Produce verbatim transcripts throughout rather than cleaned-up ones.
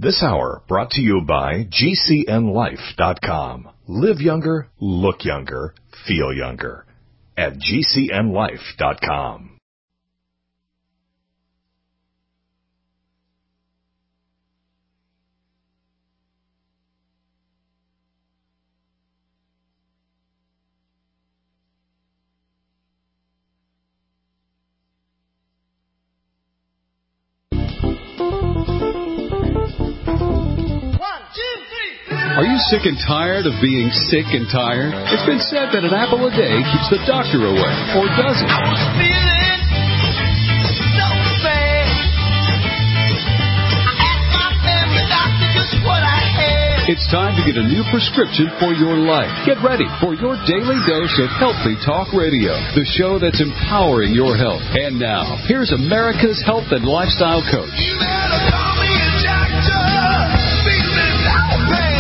This hour brought to you by G C N life dot com. Live younger, look younger, feel younger at G C N life dot com. Are you sick and tired of being sick and tired? It's been said that an apple a day keeps the doctor away, or does it? I was feeling so bad. I asked my family doctor just what I had. It's time to get a new prescription for your life. Get ready for your daily dose of Healthy Talk Radio, the show that's empowering your health. And now, here's America's health and lifestyle coach. You better call me a doctor. Feeling so bad.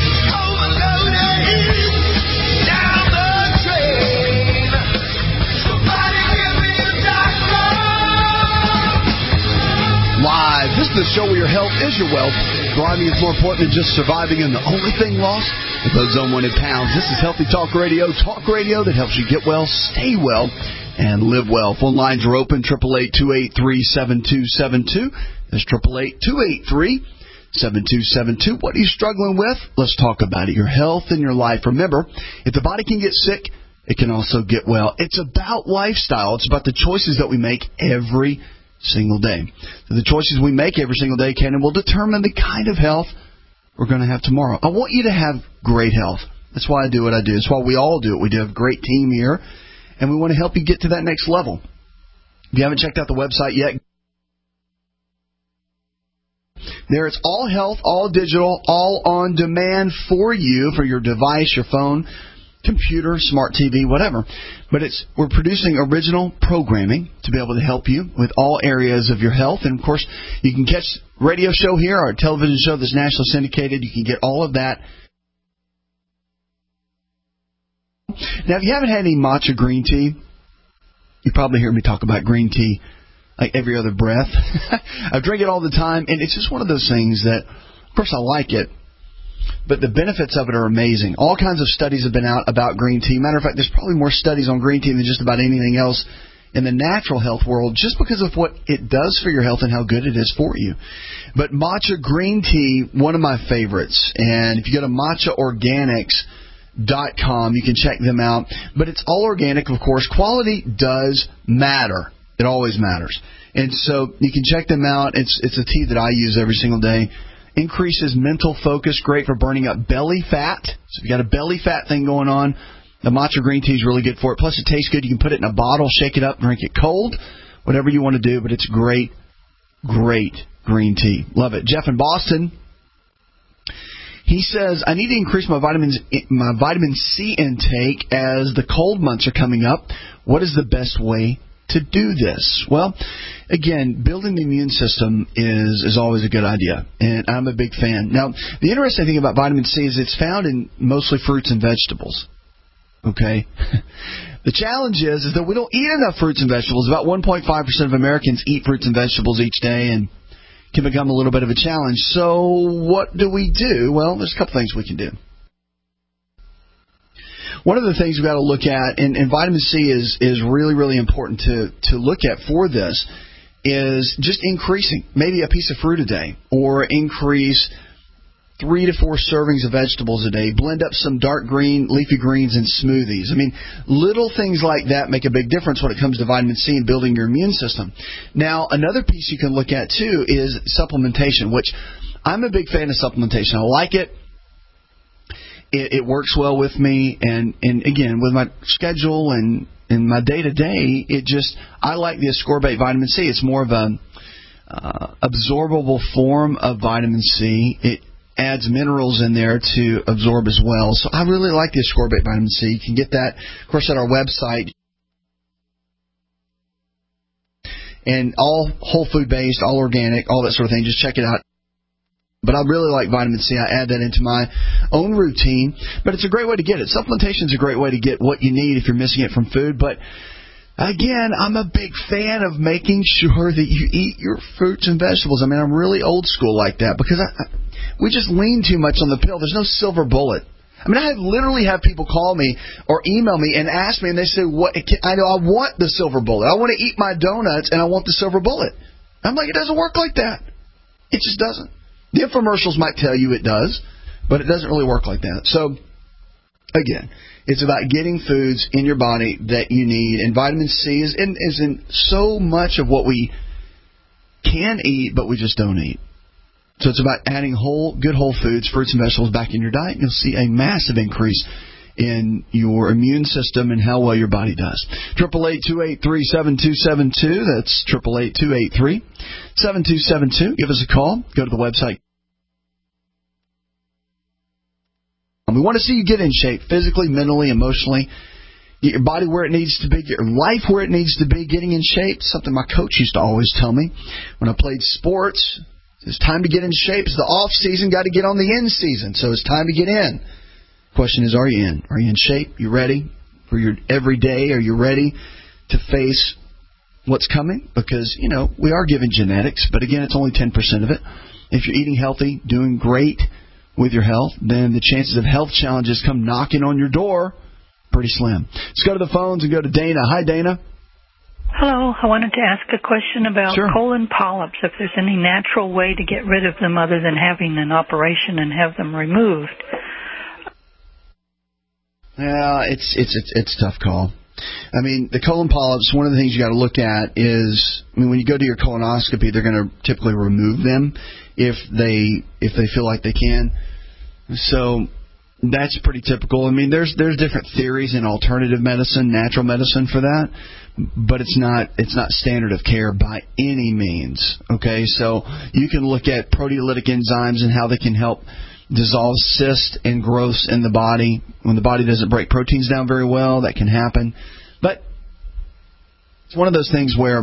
Live. This is the show where your health is your wealth. Thriving is more important than just surviving, and the only thing lost is those unwanted pounds. This is Healthy Talk Radio, talk radio that helps you get well, stay well, and live well. Phone lines are open, eight eight eight, two eight three, seven two seven two. That's eight eight eight, two eight three, seven two seven two. What are you struggling with? Let's talk about it. Your health and your life. Remember, if the body can get sick, it can also get well. It's about lifestyle. It's about the choices that we make every single day. So the choices we make every single day can and will determine the kind of health we're going to have tomorrow. I want you to have great health. That's why I do what I do. That's why we all do it. We do have a great team here, and we want to help you get to that next level. If you haven't checked out the website yet, there it's all health, all digital, all on demand for you, for your device, your phone, computer, smart T V, whatever. But it's we're producing original programming to be able to help you with all areas of your health. And, of course, you can catch radio show here, our television show that's nationally syndicated. You can get all of that. Now, if you haven't had any matcha green tea, you probably hear me talk about green tea like every other breath. I drink it all the time, and it's just one of those things that, of course, I like it. But the benefits of it are amazing. All kinds of studies have been out about green tea. Matter of fact, there's probably more studies on green tea than just about anything else in the natural health world, just because of what it does for your health and how good it is for you. But matcha green tea, one of my favorites. And if you go to matcha organics dot com, you can check them out. But it's all organic, of course. Quality does matter. It always matters. And so you can check them out. It's it's a tea that I use every single day. Increases mental focus, great for burning up belly fat. So if you got a belly fat thing going on, the matcha green tea is really good for it. Plus, it tastes good. You can put it in a bottle, shake it up, drink it cold, whatever you want to do. But it's great, great green tea. Love it. Jeff in Boston, he says, I need to increase my vitamins, my vitamin C intake as the cold months are coming up. What is the best way to do this? Well, again, building the immune system is, is always a good idea, and I'm a big fan. Now, the interesting thing about vitamin C is it's found in mostly fruits and vegetables, okay? The challenge is, is that we don't eat enough fruits and vegetables. About one point five percent of Americans eat fruits and vegetables each day, and can become a little bit of a challenge. So what do we do? Well, there's a couple things we can do. One of the things we've got to look at, and, and vitamin C is, is really, really important to, to look at for this, is just increasing maybe a piece of fruit a day, or increase three to four servings of vegetables a day. Blend up some dark green, leafy greens in smoothies. I mean, little things like that make a big difference when it comes to vitamin C and building your immune system. Now, another piece you can look at, too, is supplementation, which I'm a big fan of supplementation. I like it. It, it works well with me, and, and again, with my schedule and, and my day-to-day, it just, I like the ascorbate vitamin C. It's more of a uh, absorbable form of vitamin C. It adds minerals in there to absorb as well. So I really like the ascorbate vitamin C. You can get that, of course, at our website. And all whole food based, all organic, all that sort of thing. Just check it out. But I really like vitamin C. I add that into my own routine. But it's a great way to get it. Supplementation is a great way to get what you need if you're missing it from food. But again, I'm a big fan of making sure that you eat your fruits and vegetables. I mean, I'm really old school like that because I, we just lean too much on the pill. There's no silver bullet. I mean, I have literally have people call me or email me and ask me, and they say, "What? I know I want the silver bullet. I want to eat my donuts, and I want the silver bullet." I'm like, it doesn't work like that. It just doesn't. The infomercials might tell you it does, but it doesn't really work like that. So, again, it's about getting foods in your body that you need, and vitamin C is in, is in so much of what we can eat, but we just don't eat. So it's about adding whole, good whole foods, fruits and vegetables back in your diet, and you'll see a massive increase in your immune system and how well your body does. Triple eight two eight three seven two seven two. That's triple eight two eight three seven two seven two. Give us a call. Go to the website. We want to see you get in shape physically, mentally, emotionally. Get your body where it needs to be. Get your life where it needs to be. Getting in shape. Something my coach used to always tell me when I played sports. It's time to get in shape. It's the off season. Got to get on the in season. So it's time to get in. Question is, are you in? Are you in shape? You ready for your every day? Are you ready to face what's coming? Because, you know, we are given genetics, but again, it's only ten percent of it. If you're eating healthy, doing great with your health, then the chances of health challenges come knocking on your door pretty slim. Let's go to the phones and go to Dana. Hi, Dana. Hello. I wanted to ask a question about sure. colon polyps, if there's any natural way to get rid of them other than having an operation and have them removed. Yeah, it's it's it's it's a tough call. I mean, the colon polyps, one of the things you got to look at is, I mean, when you go to your colonoscopy, they're going to typically remove them if they if they feel like they can. So that's pretty typical. I mean, there's there's different theories in alternative medicine, natural medicine for that, but it's not it's not standard of care by any means. Okay, so you can look at proteolytic enzymes and how they can help dissolve cysts and growths in the body. When the body doesn't break proteins down very well, that can happen. But it's one of those things where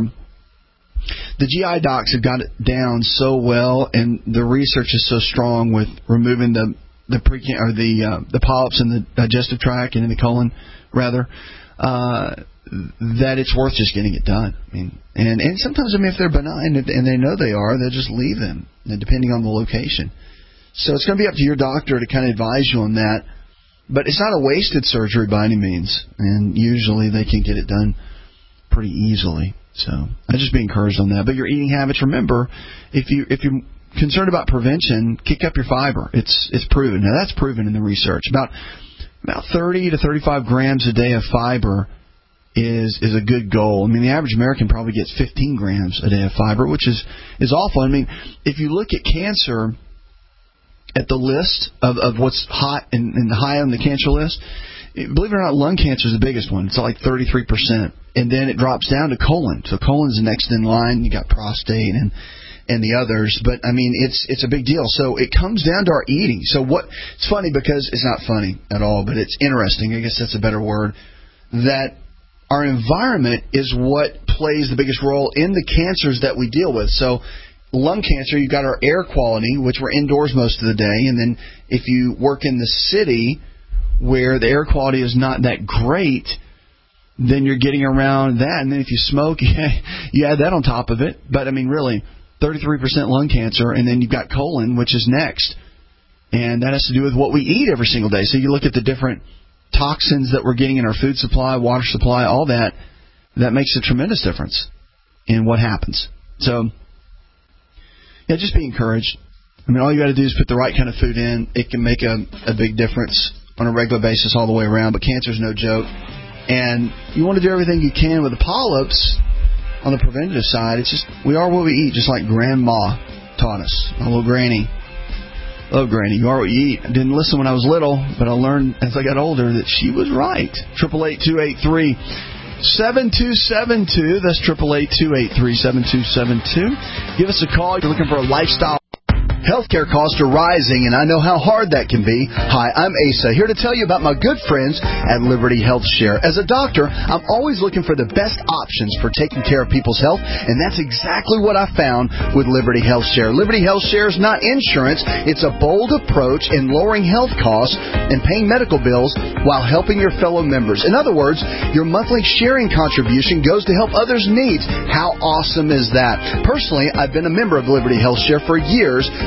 the G I docs have got it down so well, and the research is so strong with removing the the pre or the uh, the polyps in the digestive tract and in the colon, rather, uh, that it's worth just getting it done. I mean, and and sometimes, I mean, if they're benign and they know they are, they'll just leave them, depending on the location. So it's going to be up to your doctor to kind of advise you on that. But it's not a wasted surgery by any means, and usually they can get it done pretty easily. So I'd just be encouraged on that. But your eating habits, remember, if you if you're concerned about prevention, kick up your fiber. It's it's proven. Now that's proven in the research. About about thirty to thirty-five grams a day of fiber is is a good goal. I mean, the average American probably gets fifteen grams a day of fiber, which is is awful. I mean, if you look at cancer, at the list of, of what's hot and, and high on the cancer list, believe it or not, lung cancer is the biggest one. It's like thirty-three percent. And then it drops down to colon. So colon's next in line. You got prostate and and the others. But, I mean, it's it's a big deal. So it comes down to our eating. So what it's funny because it's not funny at all, but it's interesting. I guess that's a better word. That our environment is what plays the biggest role in the cancers that we deal with. So lung cancer, you've got our air quality, which we're indoors most of the day. And then if you work in the city where the air quality is not that great, then you're getting around that. And then if you smoke, you add that on top of it. But, I mean, really, thirty-three percent lung cancer, and then you've got colon, which is next. And that has to do with what we eat every single day. So you look at the different toxins that we're getting in our food supply, water supply, all that. That makes a tremendous difference in what happens. So, yeah, just be encouraged. I mean, all you got to do is put the right kind of food in. It can make a, a big difference on a regular basis all the way around. But cancer's no joke. And you want to do everything you can with the polyps on the preventative side. It's just, we are what we eat, just like Grandma taught us. My little granny. Love Granny. You are what you eat. I didn't listen when I was little, but I learned as I got older that she was right. Triple eight two eight three seven two seven two. That's triple eight two eight three seven two seven two. Give us a call. You're looking for a lifestyle. Healthcare costs are rising, and I know how hard that can be. Hi, I'm Asa, here to tell you about my good friends at Liberty Health Share. As a doctor, I'm always looking for the best options for taking care of people's health, and that's exactly what I found with Liberty Health Share. Liberty Health Share is not insurance. It's a bold approach in lowering health costs and paying medical bills while helping your fellow members. In other words, your monthly sharing contribution goes to help others' needs. How awesome is that? Personally, I've been a member of Liberty Health Share for years,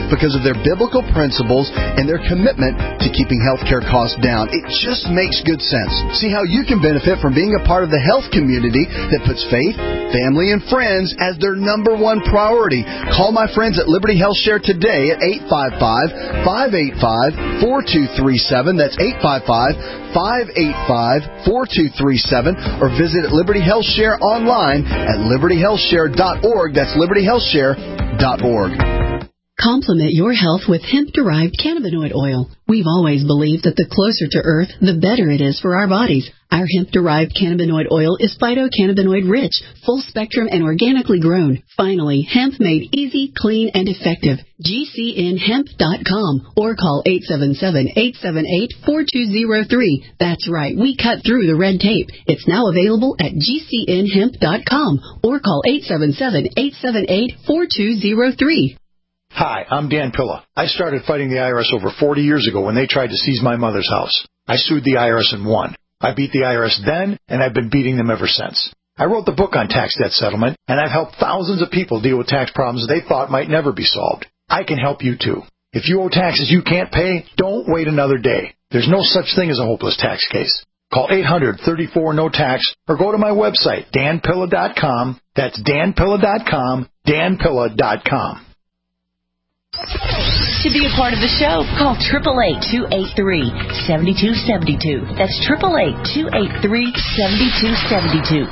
because of their biblical principles and their commitment to keeping healthcare costs down. It just makes good sense. See how you can benefit from being a part of the health community that puts faith, family, and friends as their number one priority. Call my friends at Liberty Health Share today at eight five five, five eight five, four two three seven. That's eight five five, five eight five, four two three seven. Or visit Liberty Health Share online at liberty health share dot org. That's liberty health share dot org. Complement your health with hemp-derived cannabinoid oil. We've always believed that the closer to Earth, the better it is for our bodies. Our hemp-derived cannabinoid oil is phytocannabinoid-rich, full-spectrum, and organically grown. Finally, hemp made easy, clean, and effective. G C N hemp dot com or call eight seven seven, eight seven eight, four two zero three. That's right, we cut through the red tape. It's now available at G C N hemp dot com or call eight seven seven, eight seven eight, four two zero three. Hi, I'm Dan Pilla. I started fighting the I R S over forty years ago when they tried to seize my mother's house. I sued the I R S and won. I beat the I R S then, and I've been beating them ever since. I wrote the book on tax debt settlement, and I've helped thousands of people deal with tax problems they thought might never be solved. I can help you too. If you owe taxes you can't pay, don't wait another day. There's no such thing as a hopeless tax case. Call eight hundred, thirty-four, no tax or go to my website, dan pilla dot com. That's dan pilla dot com, dan pilla dot com. To be a part of the show, call eight eight eight, two eight three, seven two seven two. That's eight eight eight, two eight three, seven two seven two.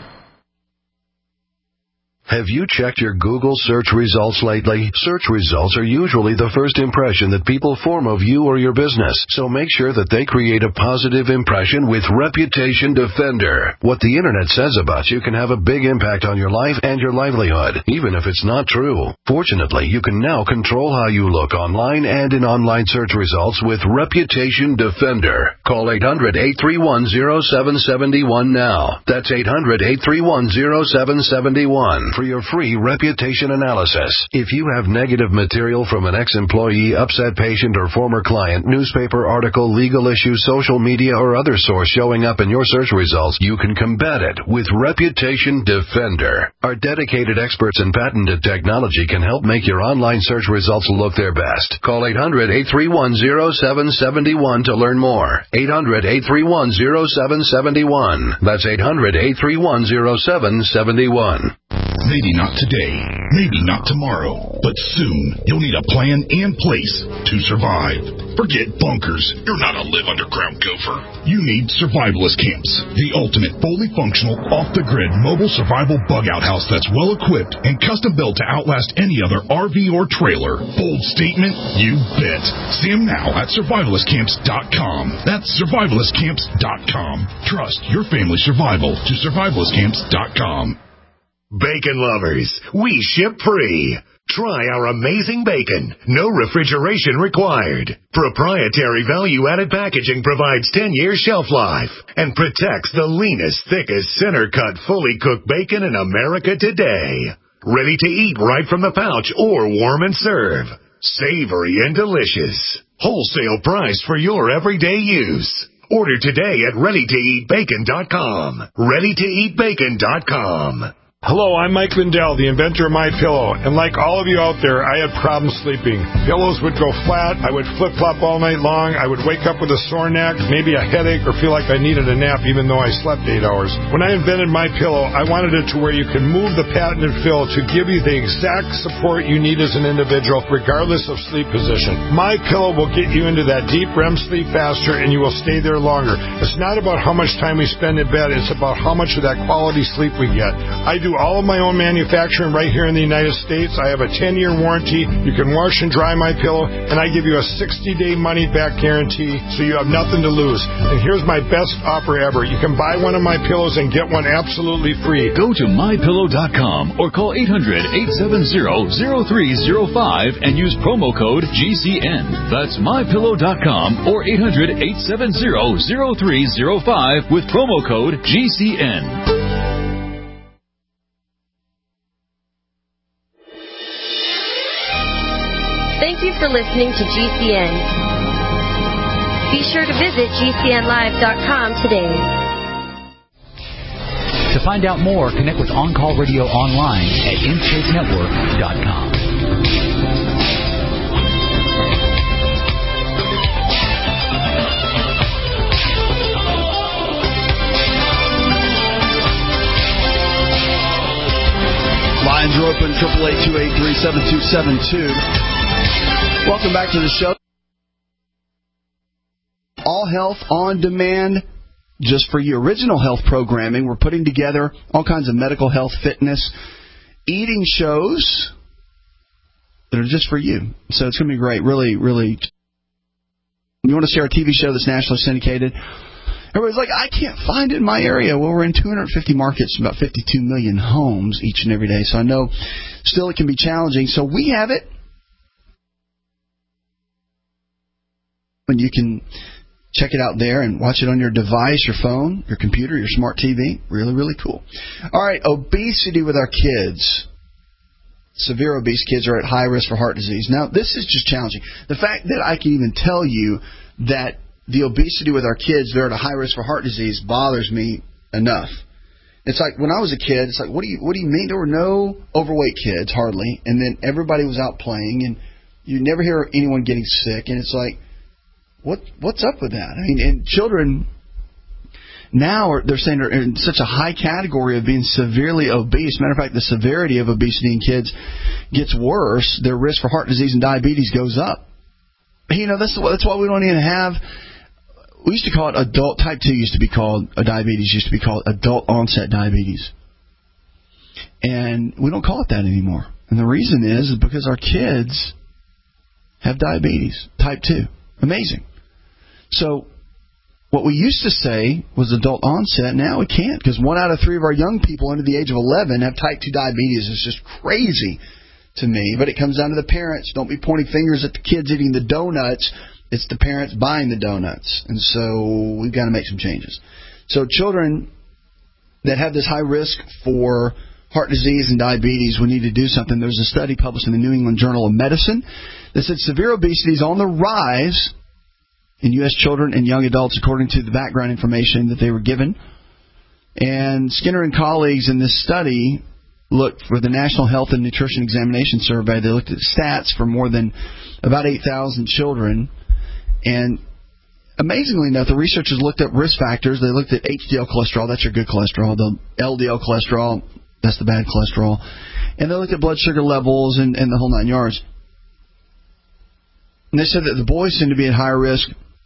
Have you checked your Google search results lately? Search results are usually the first impression that people form of you or your business, so make sure that they create a positive impression with Reputation Defender. What the Internet says about you can have a big impact on your life and your livelihood, even if it's not true. Fortunately, you can now control how you look online and in online search results with Reputation Defender. Call eight hundred, eight three one, zero seven seven one now. That's eight hundred, eight three one, zero seven seven one. For your free reputation analysis. If you have negative material from an ex-employee, upset patient, or former client, newspaper article, legal issue, social media, or other source showing up in your search results, you can combat it with Reputation Defender. Our dedicated experts in patented technology can help make your online search results look their best. Call eight hundred, eight three one, zero seven seven one to learn more. eight hundred, eight three one, zero seven seven one. That's eight hundred, eight three one, zero seven seven one. Maybe not today, maybe not tomorrow, but soon you'll need a plan in place to survive. Forget bunkers. You're not a live underground gopher. You need survivalist camps, the ultimate fully functional, off-the-grid mobile survival bug-out house that's well-equipped and custom-built to outlast any other R V or trailer. Bold statement? You bet. See them now at survivalist camps dot com. That's survivalist camps dot com. Trust your family's survival to survivalist camps dot com. Bacon lovers, we ship free. Try our amazing bacon. No refrigeration required. Proprietary value-added packaging provides ten years shelf life and protects the leanest, thickest, center-cut, fully cooked bacon in America today. Ready to eat right from the pouch or warm and serve. Savory and delicious. Wholesale price for your everyday use. Order today at ready to eat bacon dot com. ready to eat bacon dot com. Hello, I'm Mike Lindell, the inventor of MyPillow, and like all of you out there, I had problems sleeping. Pillows would go flat, I would flip-flop all night long, I would wake up with a sore neck, maybe a headache, or feel like I needed a nap even though I slept eight hours. When I invented MyPillow, I wanted it to where you can move the patented fill to give you the exact support you need as an individual, regardless of sleep position. MyPillow will get you into that deep R E M sleep faster, and you will stay there longer. It's not about how much time we spend in bed, it's about how much of that quality sleep we get. I do all of my own manufacturing right here in the United States. I have a ten-year warranty. You can wash and dry my pillow, and I give you a sixty-day money-back guarantee, so you have nothing to lose. And here's my best offer ever. You can buy one of my pillows and get one absolutely free. Go to my pillow dot com or call eight hundred, eight seven zero, zero three zero five and use promo code G C N. That's my pillow dot com or eight hundred, eight seven zero, zero three zero five with promo code G C N. Thank you for listening to G C N. Be sure to visit G C N live dot com today. To find out more, connect with On Call Radio online at inscape network dot com. seven, eight eight eight, two eight three, seven two seven two. Welcome back to the show. All Health on Demand, just for you. Original Health programming. We're putting together all kinds of medical health, fitness, eating shows that are just for you. So it's going to be great. Really, really. You want to see our T V show that's nationally syndicated? Everybody's like, I can't find it in my area. Well, we're in two hundred fifty markets, about fifty-two million homes each and every day. So I know still it can be challenging. So we have it. And you can check it out there and watch it on your device, your phone, your computer, your smart T V. Really, really cool. All right, obesity with our kids. Severe obese kids are at high risk for heart disease. Now, this is just challenging. The fact that I can even tell you that the obesity with our kids, they're at a high risk for heart disease, bothers me enough. It's like when I was a kid, it's like, what do you what do you mean? There were no overweight kids, hardly, and then everybody was out playing, and you never hear anyone getting sick, and it's like, what what's up with that? I mean, and children now are, they're saying they're in such a high category of being severely obese. Matter of fact, the severity of obesity in kids gets worse. Their risk for heart disease and diabetes goes up. You know, that's that's why we don't even have. We used to call it adult type two. Used to be called a diabetes. Used to be called adult onset diabetes, and we don't call it that anymore. And the reason is, is because our kids have diabetes type two. Amazing. So what we used to say was adult onset. Now we can't, because one out of three of our young people under the age of eleven have type two diabetes. It's just crazy to me. But it comes down to the parents. Don't be pointing fingers at the kids eating the donuts. It's the parents buying the donuts. And so we've got to make some changes. So children that have this high risk for heart disease and diabetes, we need to do something. There's a study published in the New England Journal of Medicine that said severe obesity is on the rise in U S children and young adults, according to the background information that they were given. And Skinner and colleagues in this study looked for the National Health and Nutrition Examination Survey. They looked at stats for more than about eight thousand children. And amazingly enough, the researchers looked at risk factors. They looked at H D L cholesterol. That's your good cholesterol. The L D L cholesterol, that's the bad cholesterol. And they looked at blood sugar levels and, and the whole nine yards. And they said that the boys seem to be at higher risk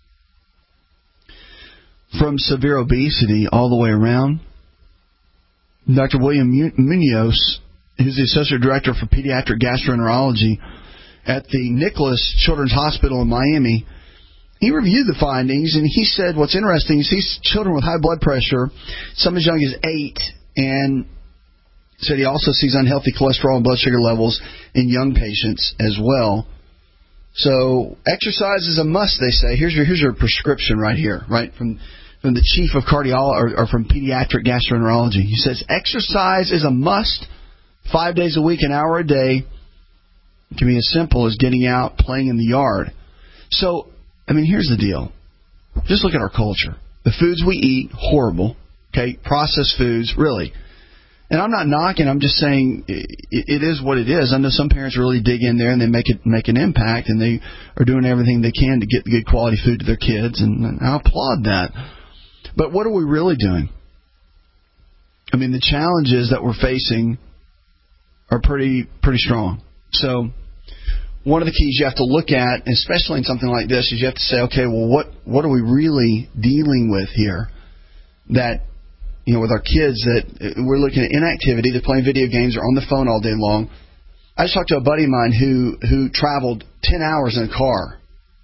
from severe obesity all the way around. Doctor William Munoz, who's the Associate Director for Pediatric Gastroenterology at the Nicholas Children's Hospital in Miami, he reviewed the findings, and he said what's interesting is he sees children with high blood pressure, some as young as eight, and said he also sees unhealthy cholesterol and blood sugar levels in young patients as well. So exercise is a must, they say. Here's your here's your prescription right here, right from from the chief of cardiology or, or from pediatric gastroenterology. He says exercise is a must, five days a week, an hour a day. It can be as simple as getting out, playing in the yard. So, I mean, here's the deal. Just look at our culture. The foods we eat, horrible. Okay, processed foods, really. And I'm not knocking. I'm just saying it, it is what it is. I know some parents really dig in there and they make it make an impact, and they are doing everything they can to get good quality food to their kids, and, and I applaud that. But what are we really doing? I mean, the challenges that we're facing are pretty pretty strong. So one of the keys you have to look at, especially in something like this, is you have to say, okay, well, what what are we really dealing with here? That, you know, with our kids, that we're looking at inactivity, they're playing video games, they're on the phone all day long. I just talked to a buddy of mine who, who traveled ten hours in a car.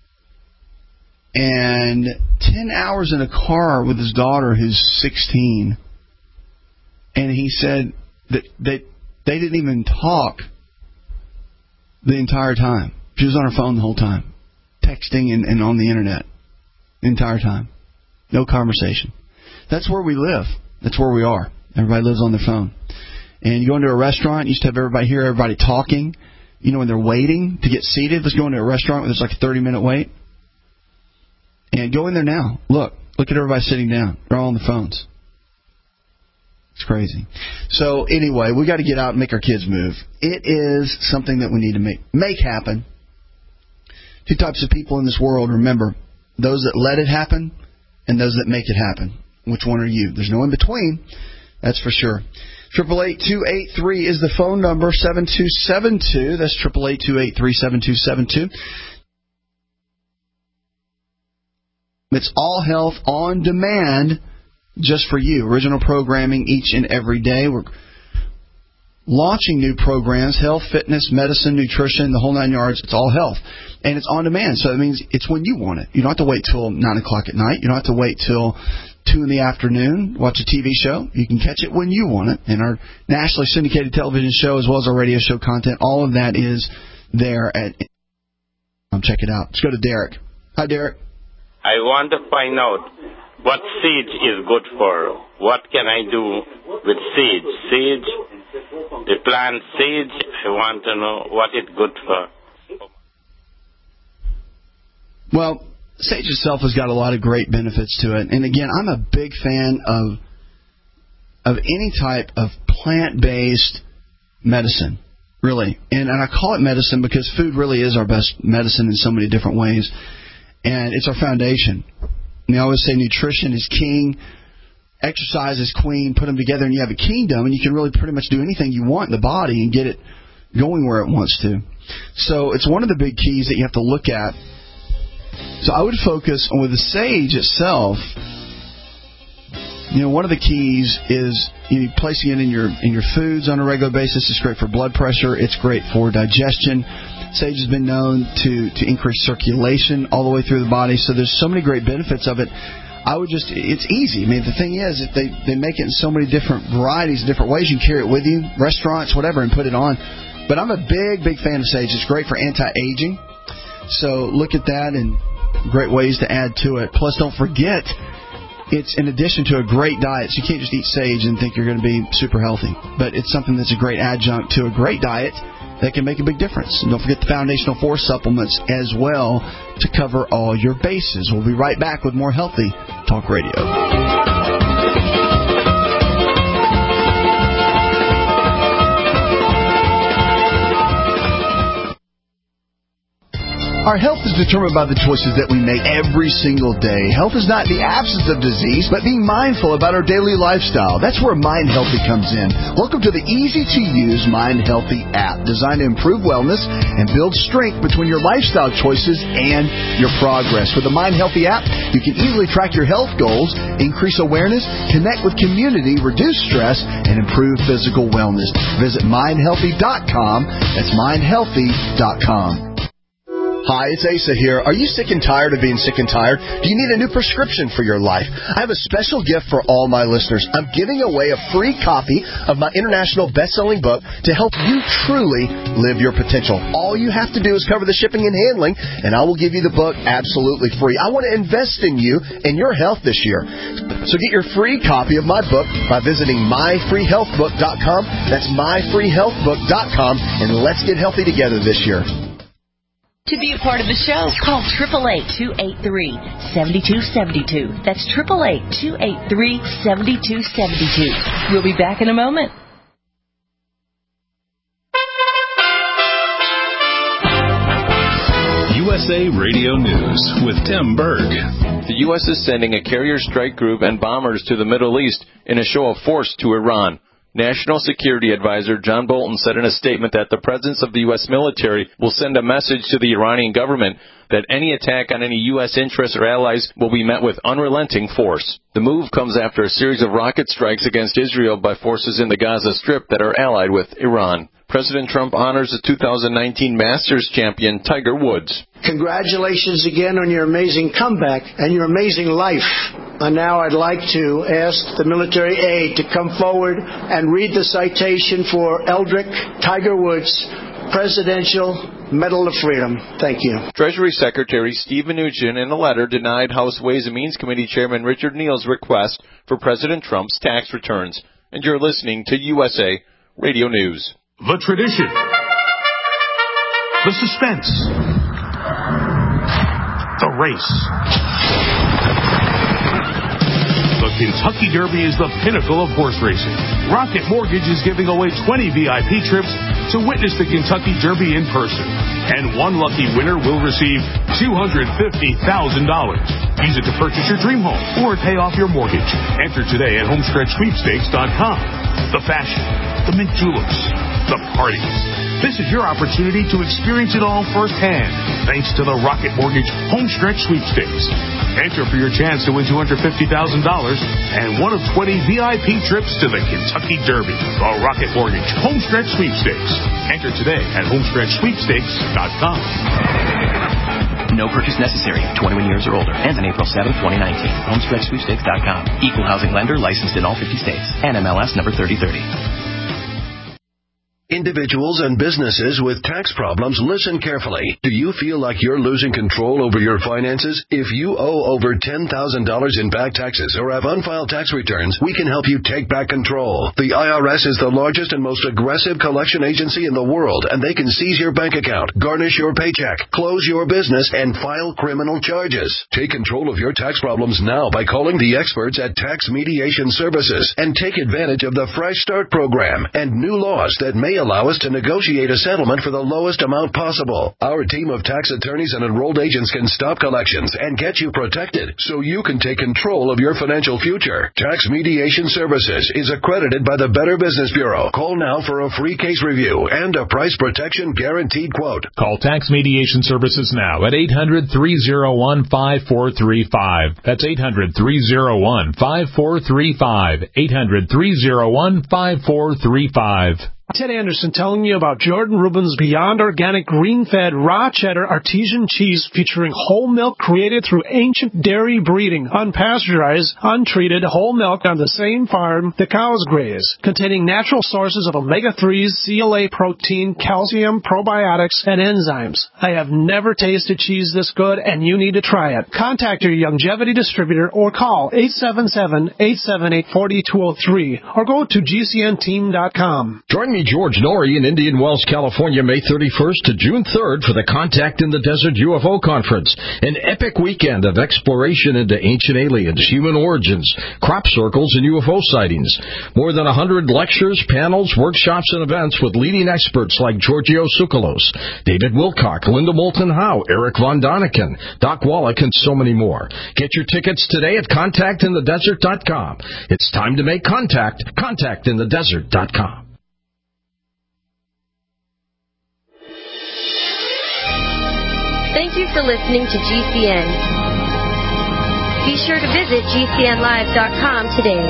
And ten hours in a car with his daughter who's sixteen. And he said that they, they didn't even talk the entire time. She was on her phone the whole time, texting and, and on the internet the entire time. No conversation. That's where we live. That's where we are. Everybody lives on their phone. And you go into a restaurant, you used to have everybody hear everybody talking. You know, when they're waiting to get seated, let's go into a restaurant where there's like a thirty-minute wait. And go in there now. Look. Look at everybody sitting down. They're all on the phones. It's crazy. So anyway, we got to get out and make our kids move. It is something that we need to make make happen. Two types of people in this world, remember. Those that let it happen and those that make it happen. Which one are you? There's no in between. That's for sure. Triple eight two eight three is the phone number. Seven two seven two. That's triple eight two eight three seven two seven two. It's All Health on Demand, just for you. Original programming each and every day. We're launching new programs, health, fitness, medicine, nutrition, the whole nine yards. It's all health. And it's on demand, so it means it's when you want it. You don't have to wait till nine o'clock at night. You don't have to wait till two in the afternoon, watch a T V show. You can catch it when you want it. And our nationally syndicated television show, as well as our radio show content, all of that is there at um, check it out. Let's go to Derek. Hi, Derek. I want to find out what sage is good for. What can I do with sage? Sage, the plant sage, I want to know what it's good for. Well, sage itself has got a lot of great benefits to it. And again, I'm a big fan of of any type of plant-based medicine, really. And, and I call it medicine because food really is our best medicine in so many different ways. And it's our foundation. And I always say nutrition is king, exercise is queen. Put them together and you have a kingdom, and you can really pretty much do anything you want in the body and get it going where it wants to. So it's one of the big keys that you have to look at. So I would focus on with the sage itself. You know, one of the keys is you know, placing it in your in your foods on a regular basis. It's great for blood pressure. It's great for digestion. Sage has been known to, to increase circulation all the way through the body. So there's so many great benefits of it. I would just, it's easy. I mean, the thing is, if they, they make it in so many different varieties, different ways, you can carry it with you, restaurants, whatever, and put it on. But I'm a big, big fan of sage. It's great for anti-aging. So look at that and great ways to add to it. Plus, don't forget, it's in addition to a great diet. So you can't just eat sage and think you're going to be super healthy. But it's something that's a great adjunct to a great diet that can make a big difference. And don't forget the Foundational Force supplements as well to cover all your bases. We'll be right back with more Healthy Talk Radio. Our health is determined by the choices that we make every single day. Health is not the absence of disease, but being mindful about our daily lifestyle. That's where Mind Healthy comes in. Welcome to the easy-to-use Mind Healthy app, designed to improve wellness and build strength between your lifestyle choices and your progress. With the Mind Healthy app, you can easily track your health goals, increase awareness, connect with community, reduce stress, and improve physical wellness. Visit mind healthy dot com. That's mind healthy dot com. Hi, it's Asa here. Are you sick and tired of being sick and tired? Do you need a new prescription for your life? I have a special gift for all my listeners. I'm giving away a free copy of my international best-selling book to help you truly live your potential. All you have to do is cover the shipping and handling, and I will give you the book absolutely free. I want to invest in you and your health this year. So get your free copy of my book by visiting my free health book dot com. That's my free health book dot com, and let's get healthy together this year. To be a part of the show, call eight eight eight, two eight three, seven two seven two. That's eight eight eight, two eight three, seven two seven two. We'll be back in a moment. U S A Radio News with Tim Berg. The U S is sending a carrier strike group and bombers to the Middle East in a show of force to Iran. National Security Advisor John Bolton said in a statement that the presence of the U S military will send a message to the Iranian government that any attack on any U S interests or allies will be met with unrelenting force. The move comes after a series of rocket strikes against Israel by forces in the Gaza Strip that are allied with Iran. President Trump honors the two thousand nineteen Masters champion Tiger Woods. Congratulations again on your amazing comeback and your amazing life. And now I'd like to ask the military aide to come forward and read the citation for Eldrick Tiger Woods Presidential Medal of Freedom. Thank you. Treasury Secretary Steve Mnuchin in a letter denied House Ways and Means Committee Chairman Richard Neal's request for President Trump's tax returns. And you're listening to U S A Radio News. The tradition. The suspense. The race. The Kentucky Derby is the pinnacle of horse racing. Rocket Mortgage is giving away twenty V I P trips to witness the Kentucky Derby in person. And one lucky winner will receive two hundred fifty thousand dollars. Use it to purchase your dream home or pay off your mortgage. Enter today at homestretch sweepstakes dot com. The fashion, the mint juleps, the parties. This is your opportunity to experience it all firsthand, thanks to the Rocket Mortgage Homestretch Sweepstakes. Enter for your chance to win two hundred fifty thousand dollars and one of twenty V I P trips to the Kentucky Derby. The Rocket Mortgage Homestretch Sweepstakes. Enter today at homestretch sweepstakes dot com. No purchase necessary. twenty-one years or older. Ends on April seventh, twenty nineteen. homestretch sweepstakes dot com. Equal housing lender licensed in all fifty states. N M L S number thirty thirty. Individuals and businesses with tax problems, listen carefully. Do you feel like you're losing control over your finances? If you owe over ten thousand dollars in back taxes or have unfiled tax returns, we can help you take back control. The I R S is the largest and most aggressive collection agency in the world, and they can seize your bank account, garnish your paycheck, close your business, and file criminal charges. Take control of your tax problems now by calling the experts at Tax Mediation Services and take advantage of the Fresh Start program and new laws that may allow us to negotiate a settlement for the lowest amount possible. Our team of tax attorneys and enrolled agents can stop collections and get you protected so you can take control of your financial future. Tax Mediation Services is accredited by the Better Business Bureau. Call now for a free case review and a price protection guaranteed quote. Call Tax Mediation Services now at eight hundred, three oh one, five four three five. That's eight hundred, three oh one, five four three five. eight hundred, three oh one, five four three five. Ted Anderson telling you about Jordan Rubin's Beyond Organic Green-Fed Raw Cheddar Artesian Cheese featuring whole milk created through ancient dairy breeding, unpasteurized, untreated whole milk on the same farm the cows graze, containing natural sources of omega threes, C L A protein, calcium, probiotics, and enzymes. I have never tasted cheese this good, and you need to try it. Contact your Longevity distributor or call eight seven seven, eight seven eight, four two zero three or go to G C N team dot com. Join me, George Norrie, in Indian Wells, California, May thirty-first to June third for the Contact in the Desert U F O Conference, an epic weekend of exploration into ancient aliens, human origins, crop circles, and U F O sightings. More than one hundred lectures, panels, workshops, and events with leading experts like Giorgio Tsoukalos, David Wilcock, Linda Moulton Howe, Eric Von Daniken, Doc Wallach, and so many more. Get your tickets today at contact in the desert dot com. It's time to make contact. contact in the desert dot com. Thank you for listening to G C N. Be sure to visit G C N live dot com today.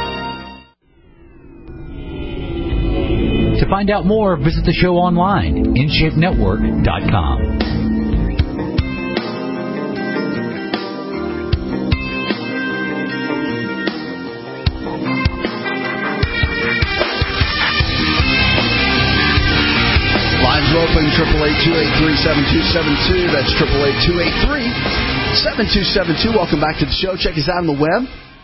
To find out more, visit the show online, in shape network dot com. Open, triple eight two eight three seven two seven two. That's triple eight two eight three seven two seven two. Welcome back to the show. Check us out on the web.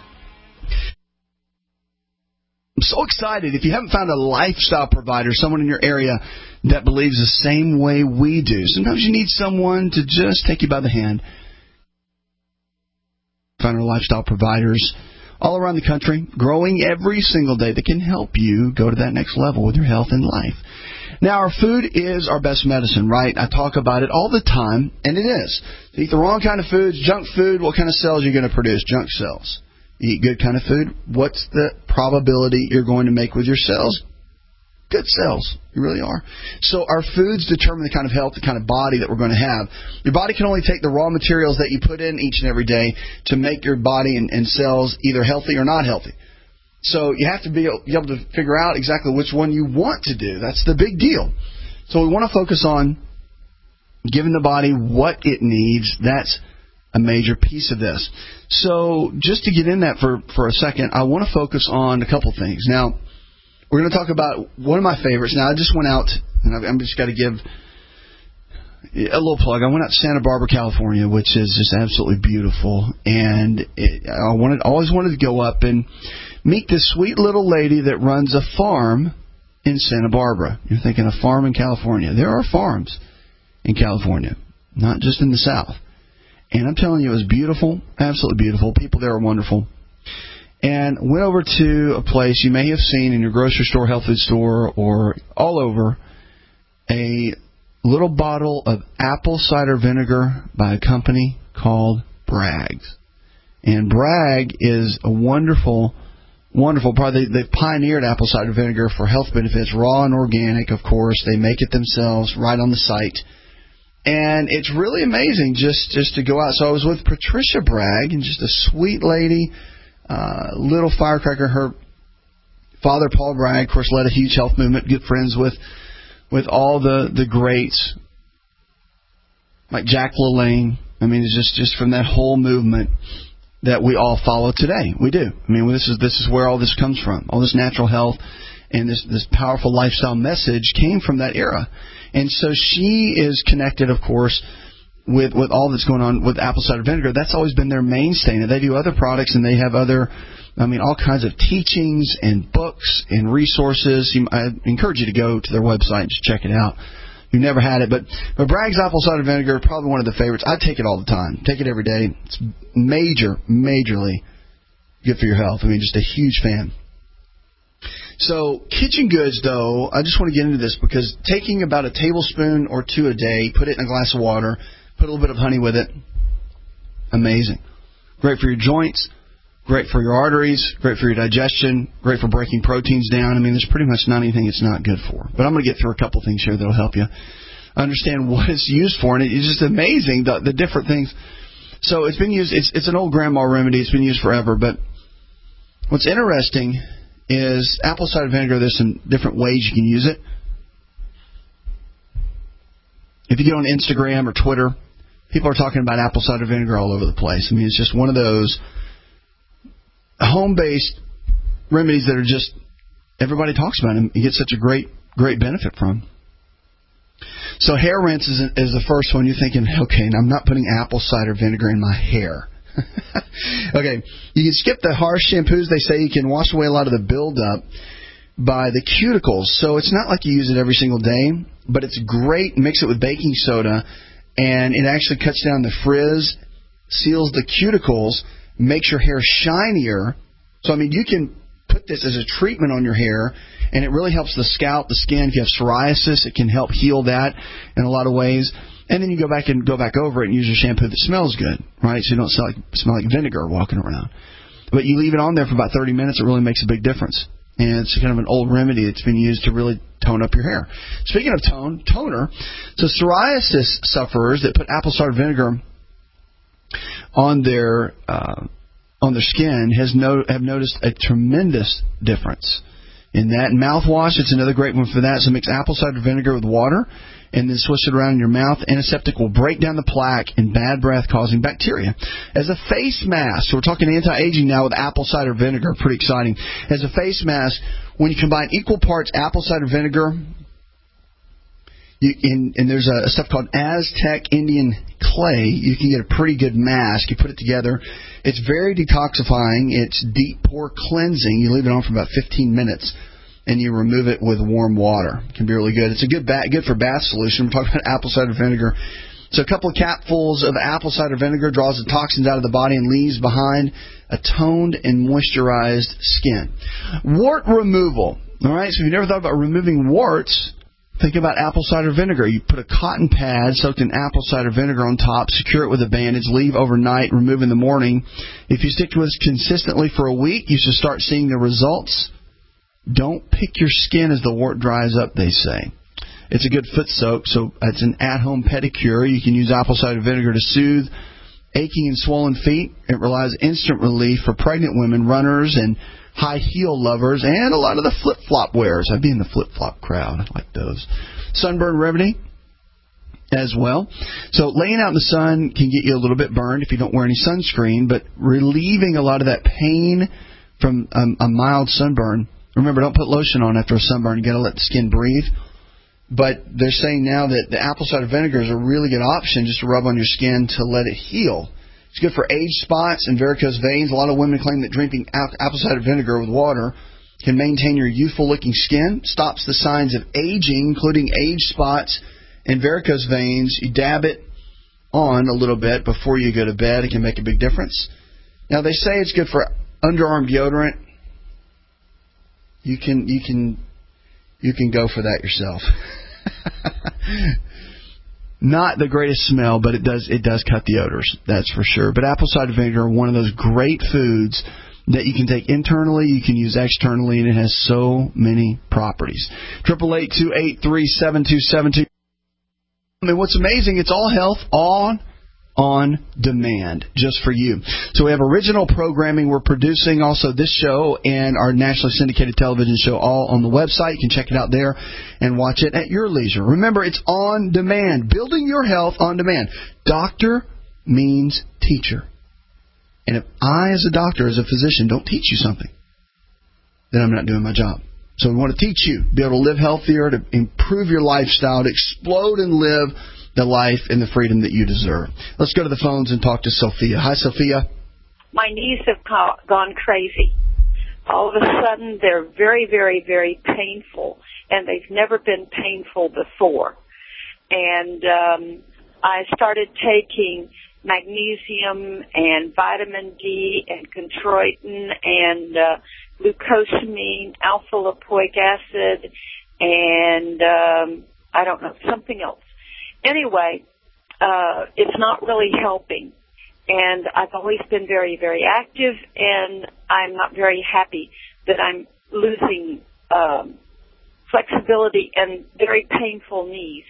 I'm so excited. If you haven't found a lifestyle provider, someone in your area that believes the same way we do, sometimes you need someone to just take you by the hand. Find our lifestyle providers all around the country, growing every single day, that can help you go to that next level with your health and life. Now, our food is our best medicine, right? I talk about it all the time, and it is. You eat the wrong kind of foods, junk food, what kind of cells are you going to produce? Junk cells. You eat good kind of food, what's the probability you're going to make with your cells? Good cells. You really are. So our foods determine the kind of health, the kind of body that we're going to have. Your body can only take the raw materials that you put in each and every day to make your body and, and cells either healthy or not healthy. So you have to be able to figure out exactly which one you want to do. That's the big deal. So we want to focus on giving the body what it needs. That's a major piece of this. So just to get in that for, for a second, I want to focus on a couple things. Now, we're going to talk about one of my favorites. Now, I just went out, and I've, I've just got to give a little plug. I went out to Santa Barbara, California, which is just absolutely beautiful. And it, I wanted, always wanted to go up and meet this sweet little lady that runs a farm in Santa Barbara. You're thinking a farm in California. There are farms in California, not just in the South. And I'm telling you, it was beautiful, absolutely beautiful. People there are wonderful. and went over to a place you may have seen in your grocery store, health food store, or all over, a little bottle of apple cider vinegar by a company called Bragg's. And Bragg is a wonderful, wonderful product. They, they've pioneered apple cider vinegar for health benefits, raw and organic, of course. They make it themselves right on the site. And it's really amazing just, just to go out. So I was with Patricia Bragg, and just a sweet lady, uh, little firecracker. Her father, Paul Bragg, of course, led a huge health movement, good friends with with all the, the greats, like Jack LaLanne. I mean, it's just, just from that whole movement that we all follow today. We do. I mean, this is this is where all this comes from. All this natural health and this, this powerful lifestyle message came from that era. And so she is connected, of course, with, with all that's going on with apple cider vinegar. That's always been their mainstay. Now, they do other products, and they have other, I mean, all kinds of teachings and books and resources. You, I encourage you to go to their website and just check it out. You've never had it, but, but Bragg's apple cider vinegar, probably one of the favorites. I take it all the time. Take it every day. It's major, majorly good for your health. I mean, just a huge fan. So kitchen goods, though, I just want to get into this because taking about a tablespoon or two a day, put it in a glass of water, put a little bit of honey with it, amazing. Great for your joints, great for your arteries, great for your digestion, great for breaking proteins down. I mean, there's pretty much not anything it's not good for. But I'm going to get through a couple things here that will help you understand what it's used for. And it's just amazing, the, the different things. So it's been used, it's, it's an old grandma remedy. It's been used forever. But what's interesting is apple cider vinegar, there's some different ways you can use it. If you get on Instagram or Twitter, people are talking about apple cider vinegar all over the place. I mean, it's just one of those home-based remedies that are just, everybody talks about them. You get such a great, great benefit from. So hair rinse is, is the first one. You're thinking, okay, I'm not putting apple cider vinegar in my hair. Okay, you can skip the harsh shampoos. They say you can wash away a lot of the buildup by the cuticles. So it's not like you use it every single day, but it's great. Mix it with baking soda, and it actually cuts down the frizz, seals the cuticles, makes your hair shinier. So, I mean, you can put this as a treatment on your hair, and it really helps the scalp, the skin. If you have psoriasis, it can help heal that in a lot of ways. And then you go back and go back over it and use your shampoo that smells good, right? So you don't smell like, smell like vinegar walking around. But you leave it on there for about thirty minutes, it really makes a big difference. And it's kind of an old remedy that's been used to really tone up your hair. Speaking of tone, toner, so psoriasis sufferers that put apple cider vinegar on their uh, on their skin has no, have noticed a tremendous difference in that. And mouthwash, it's another great one for that. So mix apple cider vinegar with water and then swish it around in your mouth. Antiseptic will break down the plaque and bad breath-causing bacteria. As a face mask, so we're talking anti-aging now with apple cider vinegar, pretty exciting. As a face mask, when you combine equal parts apple cider vinegar, you, in, and there's a, a stuff called Aztec Indian clay, you can get a pretty good mask. You put it together. It's very detoxifying. It's deep pore cleansing. You leave it on for about fifteen minutes. And you remove it with warm water. It can be really good. It's a good ba- good for bath solution. We're talking about apple cider vinegar. So a couple of capfuls of apple cider vinegar draws the toxins out of the body and leaves behind a toned and moisturized skin. Wart removal. All right, so if you've never thought about removing warts, think about apple cider vinegar. You put a cotton pad soaked in apple cider vinegar on top, secure it with a bandage, leave overnight, remove in the morning. If you stick to this consistently for a week, you should start seeing the results. Don't pick your skin as the wart dries up, they say. It's a good foot soak, so it's an at-home pedicure. You can use apple cider vinegar to soothe aching and swollen feet. It relies instant relief for pregnant women, runners, and high heel lovers, and a lot of the flip-flop wearers. I'd be in the flip-flop crowd. I like those. Sunburn remedy as well. So laying out in the sun can get you a little bit burned if you don't wear any sunscreen, but relieving a lot of that pain from um, a mild sunburn. Remember, don't put lotion on after a sunburn. You've got to let the skin breathe. But they're saying now that the apple cider vinegar is a really good option just to rub on your skin to let it heal. It's good for age spots and varicose veins. A lot of women claim that drinking apple cider vinegar with water can maintain your youthful-looking skin, stops the signs of aging, including age spots and varicose veins. You dab it on a little bit before you go to bed. It can make a big difference. Now, they say it's good for underarm deodorant, you can you can you can go for that yourself. Not the greatest smell, but it does it does cut the odors, that's for sure. But apple cider vinegar, one of those great foods that you can take internally, you can use externally, and it has so many properties. Triple eight two eight three seven two seven two. And what's amazing, it's all health on on demand, just for you. So we have original programming. We're producing also this show and our nationally syndicated television show all on the website. You can check it out there and watch it at your leisure. Remember, it's on demand. Building your health on demand. Doctor means teacher. And if I, as a doctor, as a physician, don't teach you something, then I'm not doing my job. So we want to teach you, be able to live healthier, to improve your lifestyle, to explode and live the life and the freedom that you deserve. Let's go to the phones and talk to Sophia. Hi, Sophia. My knees have gone crazy. All of a sudden, they're very, very, very painful, and they've never been painful before. And um, I started taking magnesium and vitamin D and chondroitin and uh, glucosamine, alpha-lipoic acid, and um, I don't know, something else. Anyway, uh, it's not really helping. And I've always been very, very active, and I'm not very happy that I'm losing um, flexibility and very painful knees.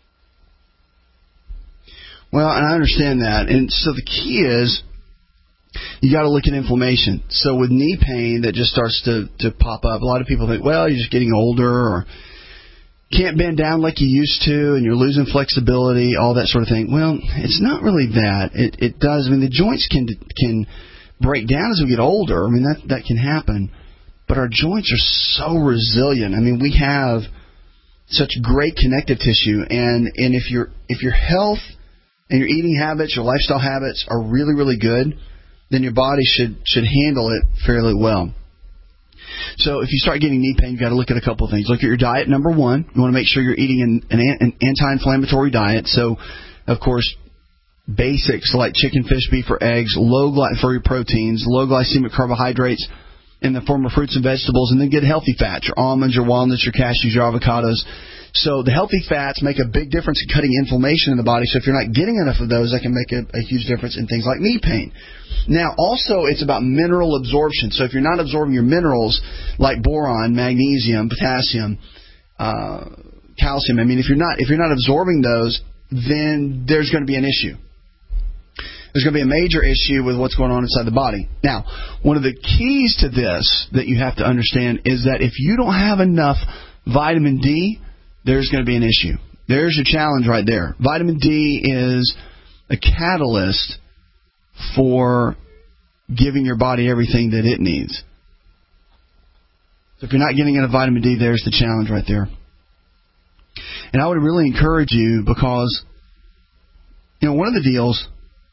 Well, and I understand that. And so the key is you got to look at inflammation. So with knee pain that just starts to, to pop up, a lot of people think, well, you're just getting older, or can't bend down like you used to, and you're losing flexibility, all that sort of thing. Well, it's not really that. It, it does. I mean, the joints can can break down as we get older. I mean, that that can happen. But our joints are so resilient. I mean, we have such great connective tissue, and, and if your if your health and your eating habits, your lifestyle habits are really, really good, then your body should should handle it fairly well. So if you start getting knee pain, you've got to look at a couple of things. Look at your diet, number one. You want to make sure you're eating an, an, an anti-inflammatory diet. So, of course, basics like chicken, fish, beef, or eggs, low gly- for your proteins, low glycemic carbohydrates in the form of fruits and vegetables, and then get healthy fats, your almonds, your walnuts, your cashews, your avocados. So the healthy fats make a big difference in cutting inflammation in the body. So if you're not getting enough of those, that can make a, a huge difference in things like knee pain. Now, also, it's about mineral absorption. So if you're not absorbing your minerals like boron, magnesium, potassium, uh, calcium, I mean, if you're not if you're not absorbing those, then there's going to be an issue. There's going to be a major issue with what's going on inside the body. Now, one of the keys to this that you have to understand is that if you don't have enough vitamin D, there's going to be an issue. There's your challenge right there. Vitamin D is a catalyst for giving your body everything that it needs. So if you're not getting enough vitamin D, there's the challenge right there. And I would really encourage you, because, you know, one of the deals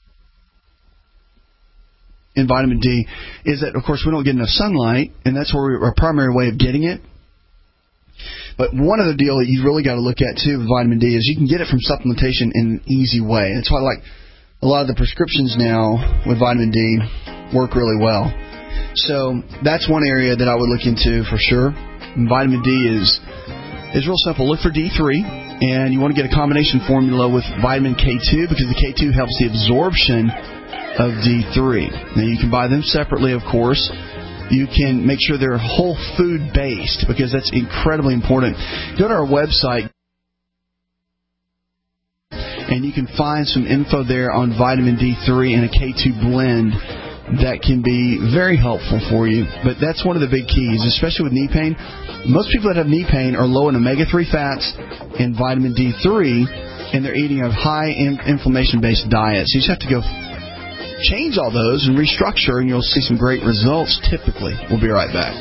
in vitamin D is that, of course, we don't get enough sunlight, and that's where we, our primary way of getting it. But one other deal that you've really got to look at, too, with vitamin D is you can get it from supplementation in an easy way. That's why, like, a lot of the prescriptions now with vitamin D work really well. So that's one area that I would look into for sure. And vitamin D is is real simple. Look for D three, and you want to get a combination formula with vitamin K two, because the K two helps the absorption of D three. Now, you can buy them separately, of course. You can make sure they're whole food based, because that's incredibly important. Go to our website, and you can find some info there on vitamin D three and a K two blend that can be very helpful for you. But that's one of the big keys, especially with knee pain. Most people that have knee pain are low in omega three fats and vitamin D three, and they're eating a high inflammation-based diet. So you just have to go change all those and restructure, and you'll see some great results typically. We'll be right back.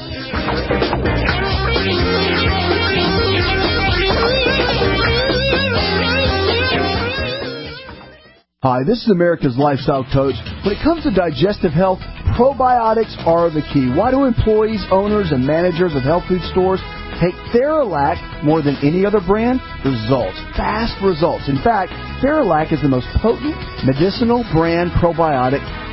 Hi, this is America's Lifestyle Coach. When it comes to digestive health, probiotics are the key. Why do employees, owners, and managers of health food stores take Theralac more than any other brand? Results. Fast results. In fact, Theralac is the most potent medicinal brand probiotic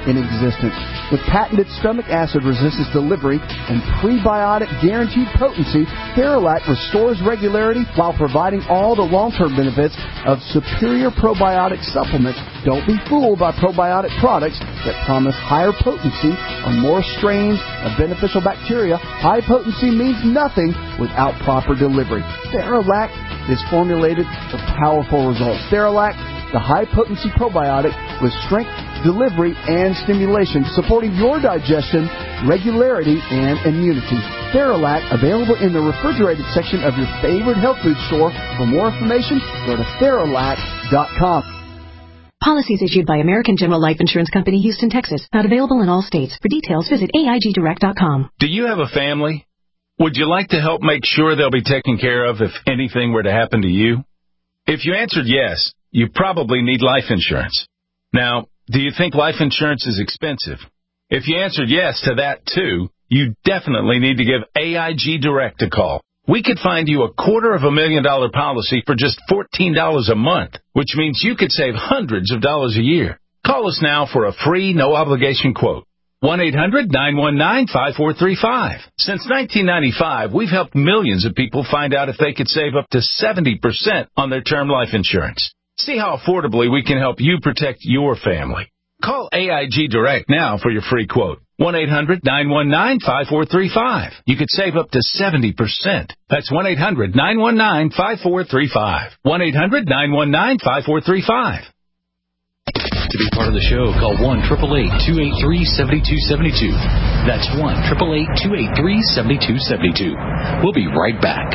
in existence. With patented stomach acid resistance delivery and prebiotic guaranteed potency, Theralac restores regularity while providing all the long-term benefits of superior probiotic supplements. Don't be fooled by probiotic products that promise higher potency or more strains of beneficial bacteria. High potency means nothing without proper delivery. Theralac is formulated for powerful results. Theralac, the high-potency probiotic with strength, delivery, and stimulation, supporting your digestion, regularity, and immunity. Theralac, available in the refrigerated section of your favorite health food store. For more information, go to Theralac dot com. Policies issued by American General Life Insurance Company, Houston, Texas. Not available in all states. For details, visit A I G direct dot com. Do you have a family? Would you like to help make sure they'll be taken care of if anything were to happen to you? If you answered yes, you probably need life insurance. Now, do you think life insurance is expensive? If you answered yes to that too, you definitely need to give A I G Direct a call. We could find you a quarter of a million dollar policy for just fourteen dollars a month, which means you could save hundreds of dollars a year. Call us now for a free, no-obligation quote. one eight hundred nine one nine five four three five. Since nineteen ninety-five, we've helped millions of people find out if they could save up to seventy percent on their term life insurance. See how affordably we can help you protect your family. Call A I G Direct now for your free quote. one eight hundred nine one nine five four three five. You could save up to seventy percent. That's one eight hundred nine one nine five four three five. one eight hundred nine one nine five four three five. To be part of the show, call one eight eight eight, two eight three, seven two seven two. That's one eight eight eight, two eight three, seven two seven two. We'll be right back.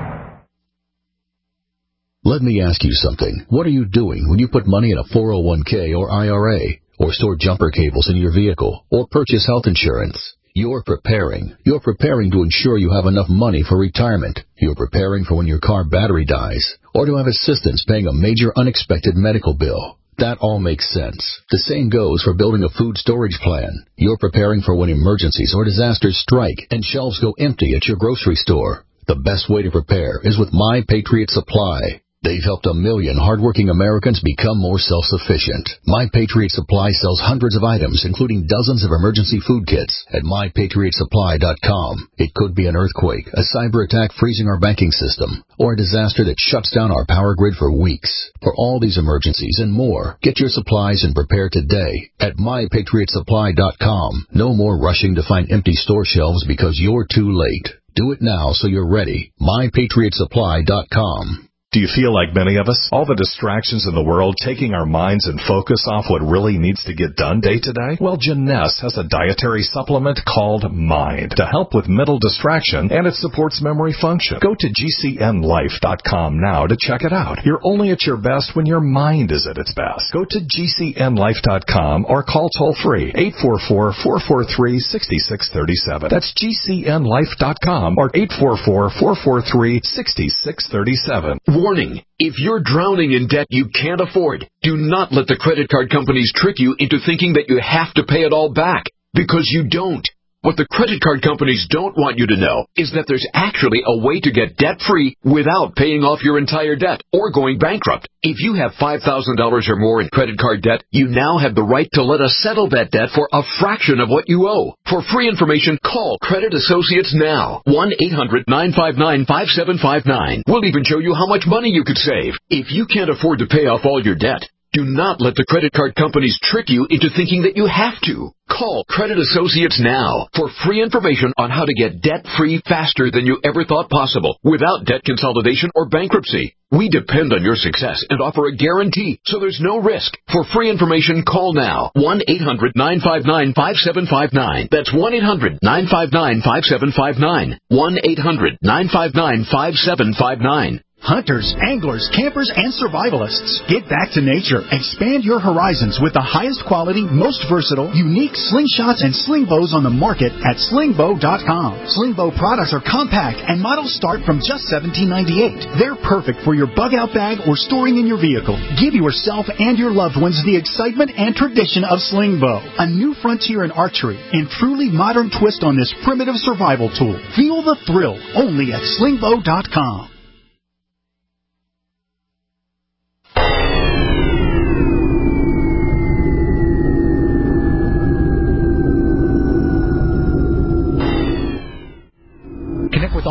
Let me ask you something. What are you doing when you put money in a four oh one k or I R A, or store jumper cables in your vehicle, or purchase health insurance? You're preparing. You're preparing to ensure you have enough money for retirement. You're preparing for when your car battery dies, or to have assistance paying a major unexpected medical bill. That all makes sense. The same goes for building a food storage plan. You're preparing for when emergencies or disasters strike and shelves go empty at your grocery store. The best way to prepare is with My Patriot Supply. They've helped a million hardworking Americans become more self-sufficient. My Patriot Supply sells hundreds of items, including dozens of emergency food kits at my patriot supply dot com. It could be an earthquake, a cyber attack freezing our banking system, or a disaster that shuts down our power grid for weeks. For all these emergencies and more, get your supplies and prepare today at my patriot supply dot com. No more rushing to find empty store shelves because you're too late. Do it now so you're ready. my patriot supply dot com. Do you feel like many of us? All the distractions in the world taking our minds and focus off what really needs to get done day to day? Well, Janess has a dietary supplement called Mind to help with mental distraction, and it supports memory function. Go to G C N life dot com now to check it out. You're only at your best when your mind is at its best. Go to G C N life dot com or call toll-free eight four four, four four three, six six three seven. That's G C N life dot com or eight four four, four four three, six six three seven. Warning, if you're drowning in debt you can't afford, do not let the credit card companies trick you into thinking that you have to pay it all back, because you don't. What the credit card companies don't want you to know is that there's actually a way to get debt-free without paying off your entire debt or going bankrupt. If you have five thousand dollars or more in credit card debt, you now have the right to let us settle that debt for a fraction of what you owe. For free information, call Credit Associates now. one eight hundred nine five nine five seven five nine. We'll even show you how much money you could save. If you can't afford to pay off all your debt, do not let the credit card companies trick you into thinking that you have to. Call Credit Associates now for free information on how to get debt-free faster than you ever thought possible without debt consolidation or bankruptcy. We depend on your success and offer a guarantee, so there's no risk. For free information, call now. one eight hundred nine five nine five seven five nine. That's one eight hundred nine five nine five seven five nine. one eight hundred nine five nine five seven five nine. Hunters, anglers, campers, and survivalists. Get back to nature. Expand your horizons with the highest quality, most versatile, unique slingshots and sling bows on the market at sling bow dot com. Sling bow products are compact and models start from just seventeen ninety-eight. They're perfect for your bug out bag or storing in your vehicle. Give yourself and your loved ones the excitement and tradition of sling bow, a new frontier in archery and truly modern twist on this primitive survival tool. Feel the thrill only at sling bow dot com.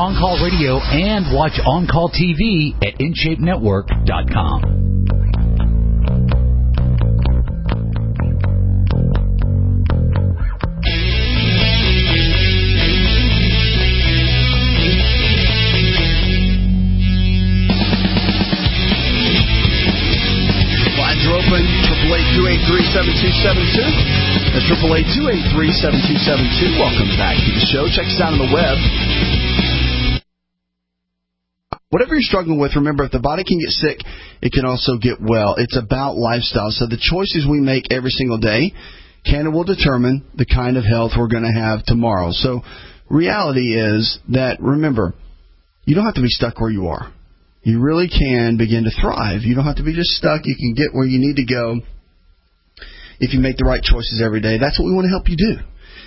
On-Call Radio and watch On-Call T V at in shape network dot com. triple eight two eight three seven two seven two. That's triple eight two eight three seven two seven two. Welcome back to the show. Check us out on the web. Whatever you're struggling with, remember, if the body can get sick, it can also get well. It's about lifestyle. So the choices we make every single day can and will determine the kind of health we're going to have tomorrow. So reality is that, remember, you don't have to be stuck where you are. You really can begin to thrive. You don't have to be just stuck. You can get where you need to go if you make the right choices every day. That's what we want to help you do.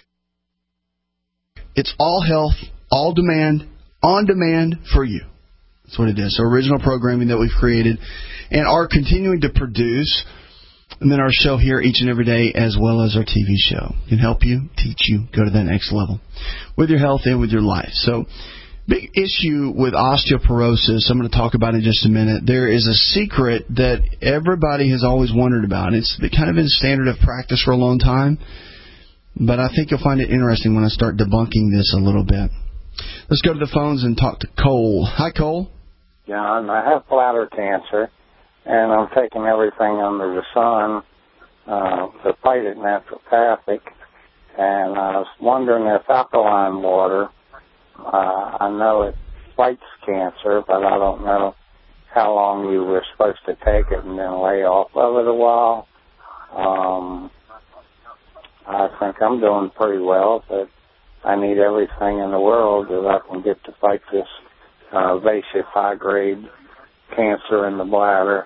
It's all health, all demand, on demand for you. That's what it is. So original programming that we've created and are continuing to produce. And then our show here each and every day, as well as our T V show, can help you, teach you, go to that next level with your health and with your life. So big issue with osteoporosis, I'm going to talk about in just a minute. There is a secret that everybody has always wondered about. It's kind of been standard of practice for a long time, but I think you'll find it interesting when I start debunking this a little bit. Let's go to the phones and talk to Cole. Hi, Cole. John, I have bladder cancer, and I'm taking everything under the sun uh, to fight it naturopathic, and I was wondering if alkaline water, Uh, I know it fights cancer, but I don't know how long you were supposed to take it and then lay off of it a while. Um, I think I'm doing pretty well, but I need everything in the world that I can get to fight this uh, invasive high-grade cancer in the bladder.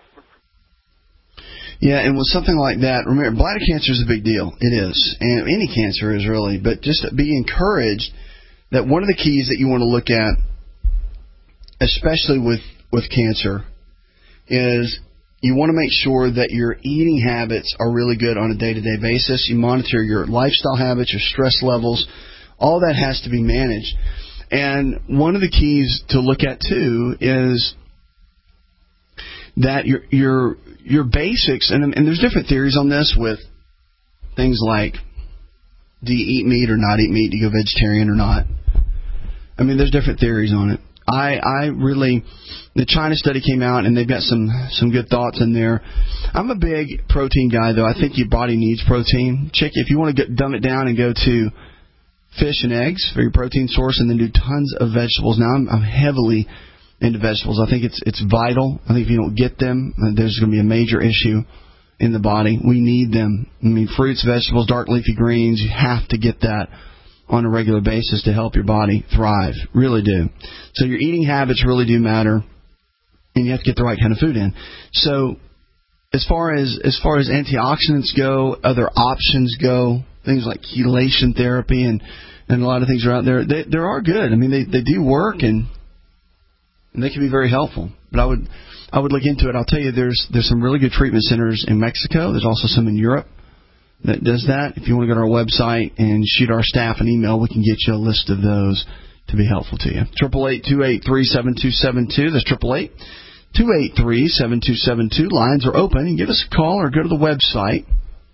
Yeah, and with something like that, remember, bladder cancer is a big deal. It is. And any cancer is really. But just be encouraged that one of the keys that you want to look at, especially with, with cancer, is you want to make sure that your eating habits are really good on a day-to-day basis. You monitor your lifestyle habits, your stress levels. All that has to be managed. And one of the keys to look at, too, is that your your your basics, and, and there's different theories on this with things like, do you eat meat or not eat meat? Do you go vegetarian or not? I mean, there's different theories on it. I, I really, the China study came out, and they've got some, some good thoughts in there. I'm a big protein guy, though. I think your body needs protein. Check, if you want to get, dumb it down and go to fish and eggs for your protein source, and then do tons of vegetables. Now, I'm, I'm heavily into vegetables. I think it's it's vital. I think if you don't get them, there's going to be a major issue in the body. We need them. I mean, fruits, vegetables, dark leafy greens, you have to get that on a regular basis to help your body thrive. Really do. So your eating habits really do matter, and you have to get the right kind of food in. So as far as as far as antioxidants go, other options go, things like chelation therapy and, and a lot of things are out there. They, they are good. I mean, they, they do work, and, and they can be very helpful. But I would I would look into it. I'll tell you, there's there's some really good treatment centers in Mexico. There's also some in Europe that does that. If you want to go to our website and shoot our staff an email, we can get you a list of those to be helpful to you. Triple eight two eight three seven two seven two. That's triple eight two eight three seven two seven two. Lines are open, and give us a call or go to the website.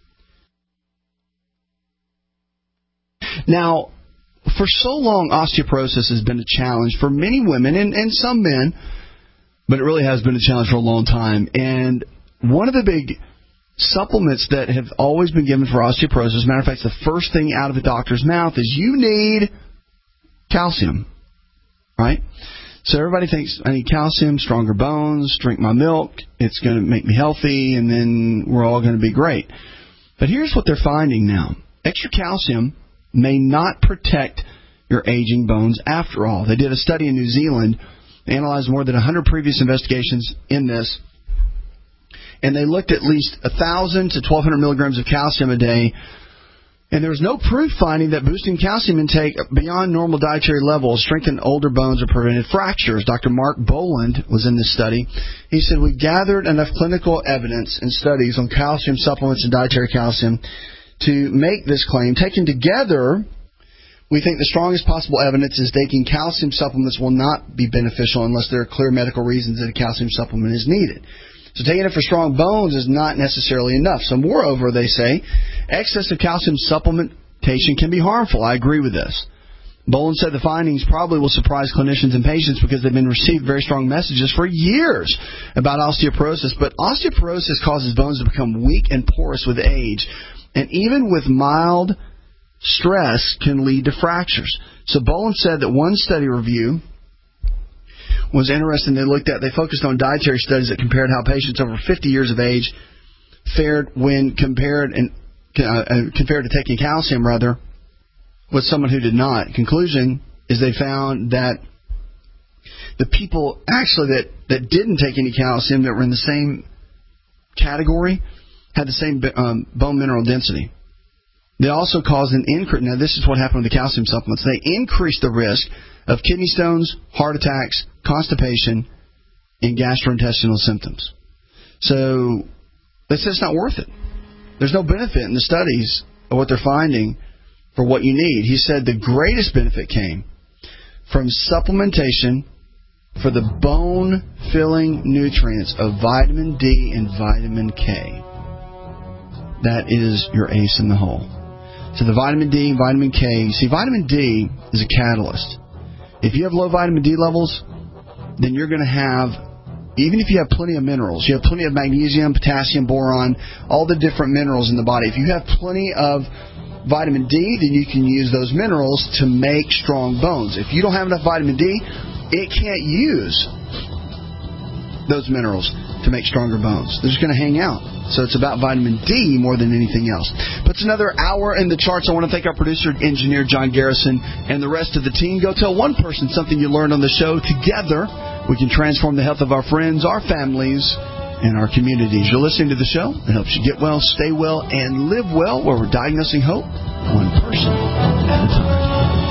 Now, for so long, osteoporosis has been a challenge for many women and, and some men, but it really has been a challenge for a long time. And one of the big supplements that have always been given for osteoporosis, as a matter of fact, the first thing out of the doctor's mouth is you need calcium, right? So everybody thinks, I need calcium, stronger bones, drink my milk, it's going to make me healthy, and then we're all going to be great. But here's what they're finding now. Extra calcium may not protect your aging bones after all. They did a study in New Zealand, analyzed more than one hundred previous investigations in this, and they looked at least one thousand to twelve hundred milligrams of calcium a day, and there was no proof finding that boosting calcium intake beyond normal dietary levels strengthened older bones or prevented fractures. Doctor Mark Boland was in this study. He said, we gathered enough clinical evidence and studies on calcium supplements and dietary calcium to make this claim. Taken together, We think the strongest possible evidence is taking calcium supplements will not be beneficial unless there are clear medical reasons that a calcium supplement is needed. So taking it for strong bones is not necessarily enough. So moreover, they say, excessive calcium supplementation can be harmful. I agree with this. Boland said the findings probably will surprise clinicians and patients because they've been received very strong messages for years about osteoporosis. But osteoporosis causes bones to become weak and porous with age. And even with mild stress can lead to fractures. So Boland said that one study review was interesting. They looked at, they focused on dietary studies that compared how patients over fifty years of age fared when compared and uh, compared to taking calcium, rather, with someone who did not. Conclusion is they found that the people actually that, that didn't take any calcium, that were in the same category, had the same um, bone mineral density. They also caused an increase. Now, this is what happened with the calcium supplements. They increased the risk of kidney stones, heart attacks, constipation, and gastrointestinal symptoms. So they said it's not worth it. There's no benefit in the studies of what they're finding for what you need. He said the greatest benefit came from supplementation for the bone-filling nutrients of vitamin D and vitamin K. That is your ace in the hole. So the vitamin D and vitamin K, you see, vitamin D is a catalyst. If you have low vitamin D levels, then you're going to have, even if you have plenty of minerals, you have plenty of magnesium, potassium, boron, all the different minerals in the body. If you have plenty of vitamin D, then you can use those minerals to make strong bones. If you don't have enough vitamin D, it can't use those minerals to make stronger bones. They're just going to hang out. So it's about vitamin D more than anything else. Puts another hour in the charts. I want to thank our producer, engineer John Garrison, and the rest of the team. Go tell one person something you learned on the show. Together, we can transform the health of our friends, our families, and our communities. You're listening to the show. It helps you get well, stay well, and live well, where we're diagnosing hope one person at a time.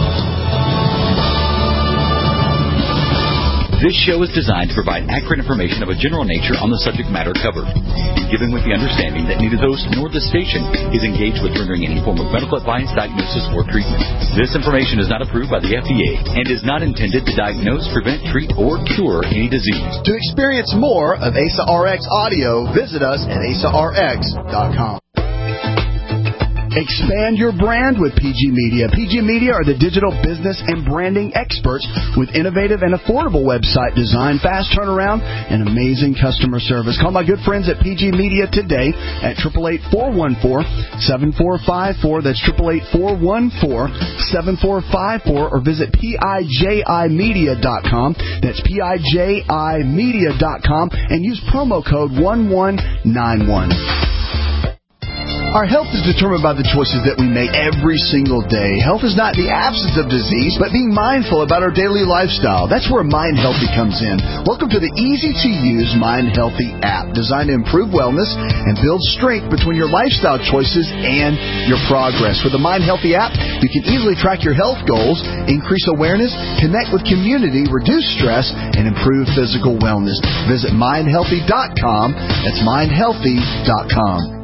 This show is designed to provide accurate information of a general nature on the subject matter covered, given with the understanding that neither the host nor the station is engaged with rendering any form of medical advice, diagnosis, or treatment. This information is not approved by the F D A and is not intended to diagnose, prevent, treat, or cure any disease. To experience more of A S A R X audio, visit us at A S A R X dot com. Expand your brand with P G Media. P G Media are the digital business and branding experts with innovative and affordable website design, fast turnaround, and amazing customer service. Call my good friends at P G Media today at eight eight eight, four one four, seven four five four. That's eight eight eight, four one four, seven four five four. Or visit P I J I media dot com. That's P I J I media dot com. And use promo code one one nine one. Our health is determined by the choices that we make every single day. Health is not the absence of disease, but being mindful about our daily lifestyle. That's where Mind Healthy comes in. Welcome to the easy-to-use Mind Healthy app, designed to improve wellness and build strength between your lifestyle choices and your progress. With the Mind Healthy app, you can easily track your health goals, increase awareness, connect with community, reduce stress, and improve physical wellness. Visit mind healthy dot com. That's mind healthy dot com.